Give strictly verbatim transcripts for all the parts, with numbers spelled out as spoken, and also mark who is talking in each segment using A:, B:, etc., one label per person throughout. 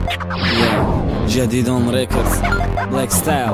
A: جدیدون ریکردز بلک ستایل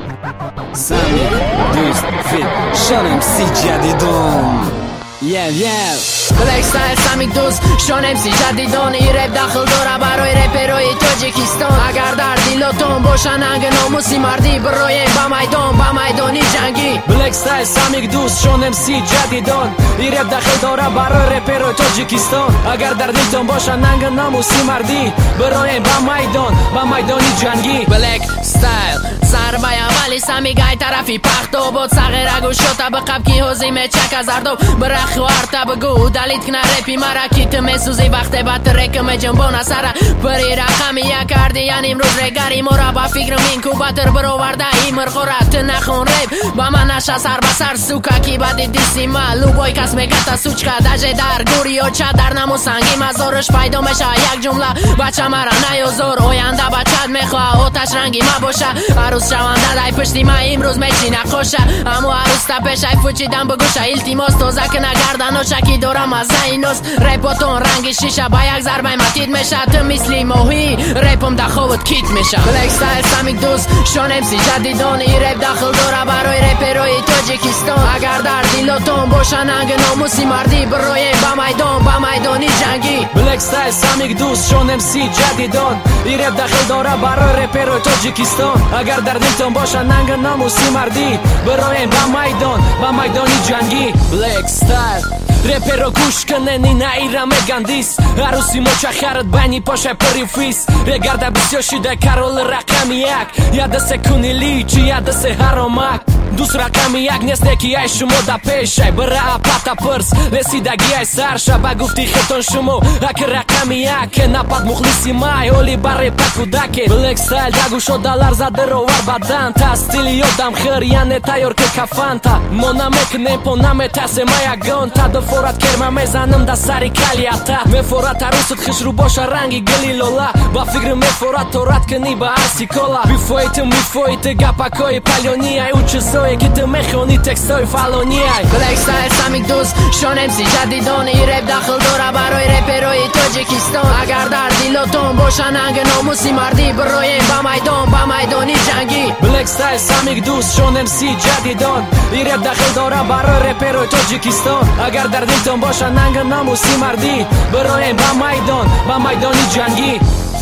A: سامی دوست فیت شان ام سی جدیدون یه یه
B: بلک ستایل سامی دوست شان ام سی جدیدون. این رپ داخل داره برای رپرهای تاجیکستان. اگر در دیلتون باشن انگ ناموسی مردی برای با میدان با میدانی جنگی.
A: بلک ستایل سامی دوست شان ام سی جدیدون. این رپ داخل داره برای رپرهای تاجیکستان. اگر در دیلتون باشن انگ ناموسی مردی برای با میدان با میدانی جنگی.
B: بلک ستایل ضربه اولی سامی گای طرفی پختو بود صغیر گوش شد به قب کی هزیمه چک از اردو برخ وارتا بگو دلیت کنه رپی مرا کیت مسوزی وقت بات رکم جنبون سر بری رقمی یا کردی یعنی امروز رگری مرا با فکر من کوباتر برو ورده ایمر خورات نخون رپ با من نشه سر بسر سوکا کی بعد دیسی مالو بای کس میگتا سوچکا دجه در گوری و چه در نمو سنگی مزارش پیدا میشه یک جمله بچه مرا نیازور اوینده بچت میخواه آتش رنگی ما باشه عروس شونده دای پشتی ما امروز میچینه خوشه اما عروس تا پیش فوچیدم بگوشه التیماس توزه کنه گردن و شکی دورم از اینوس ریپاتون رنگ شیشه با یک ضربه متید میشه تو مثلی موهی ریپم دا خوبت کیت میشه. بلک ستایل سامی دوست شان ام سی جدیدون. این ریپ داخل داره برای رپرهای تاجیکستان. اگر در دیلتون باشن انگ ناموسی مردی برای با میدان با میدانی جنگی.
A: بلک ستایل سامی دوست شان ام سی جدیدون. این ریپ داخل داره برای رپرهای تاجیکستان. اگر در دیلتون باشن انگ ناموسی مردی برای با میدان با میدانی جنگی. بلک ستایل رپر رو گوش کنن این ایرم گندیس عروسی مچخرت بینی پاشه پری فیس رگرده بسیار شده کرول رقم یک یاد سکونی لیچی یاد سه هرامک دوست رقم یک نیست یکی ای شما دا پیشه برای پتا پرس رسیدگی ای سرشه با گفتی خیتون شما اک رقم یک نپاد مخلصی مای اولی برای پکودکه. بلک ستایل دگو شد دلار زده رو ور بدن تا استیلی یادم خیر یعنی تایور که کفن تا مونا مکنه پونا متاسه مای گون تا دفورت کرمه میزنم دا سری کلیاتا میفورت عروست خش رو باشه رنگی گلی لولا با فکر میفورت تورت کنی با ارسی کولا بیفویت میفویت گپاکای پلیونی ای اوچه سوی که تو میخونی تکستای فالونی ای.
B: بلک ستایل سامی دوست شان ام سی جدیدون. این رپ داخل داره برای رپرهای تاجیکستان. اگر در دیلتون باشن انگ ناموسی مردی برای با میدان با میدانی جنگی.
A: بلک ستایل سامی دوست شان ام سی جدیدون. این رپ داخل داره برای رپرهای تاجیکستان. اگر در دیلتون باشن انگ ناموسی مردی برای با میدان با میدانی جنگی.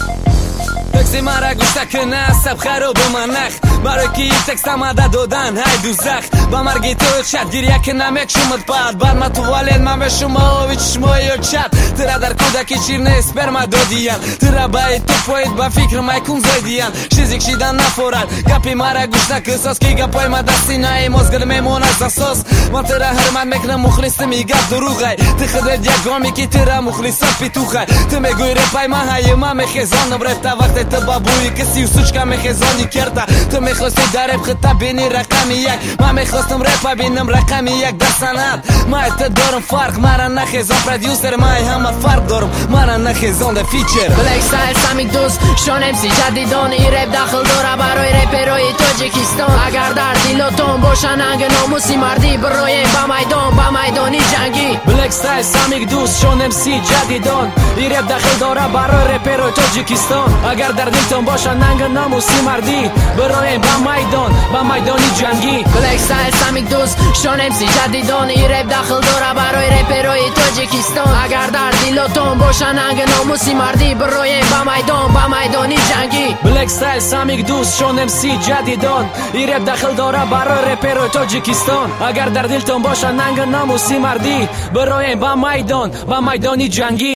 A: تکسی مرا گوشته کنه سب خراب منخ برای که این تکست آمده دادن های دوزخ با مرگی تو چت گریه که نمیک شمد پاد بر ما تو والین من به شما و چشما یا چت ترا در کودکی چیرنه اسپرما دادیم ترا باید تو پایید با فکر میکون زیدیم چیزی کشیدن نفورد گپی مرا گوشته که ساس که گپای ما دستی نای مزگل میمون از اساس ما ترا هر من میکنم مخلص میگه دروغه تو خودت یک گامی که ترا مخلص پیتوخه تو میگوی رپای ما های ما میخزانم رفته وقت تو بابوی کسی و سوچکا میخزانی کرده تو میخواستی در رپ خطا بینی رقم یک ما میخواستم رپ بینم رقم یک در سند ما ات دارم فرق مرا نخزان پرودیوسر ما همه فرق دارم مرا نخزان در فیچر.
B: بلک ستایل سامی دوست شان ام سی جدیدون. این رپ داخل داره برای رپرهای تاجیکستان. اگر در دیلتون باشن انگ ناموسی مردی برای با میدان با میدانی جنگی.
A: بلک ستایل سامی دوست شان ام سی جدیدون. این رپ داخل داره برای رپرهای تاجیکستان. اگر در دیلتون باشن انگ ناموسی مردی برای با میدان با میدانی جنگی.
B: بلک ستایل سامی دوست شان ام سی جدیدون. این رپ داخل داره برای رپرهای تاجیکستان. اگر در دیلتون باشن انگ ناموسی مردی برای با میدان با میدانی جنگی.
A: بلک ستایل سامی دوست شان ام سی جدیدون. این رپ داخل داره برای رپرهای تاجیکستان. اگر در دیلتون باشن انگ ناموسی مردی برای با میدان با میدانی جنگی.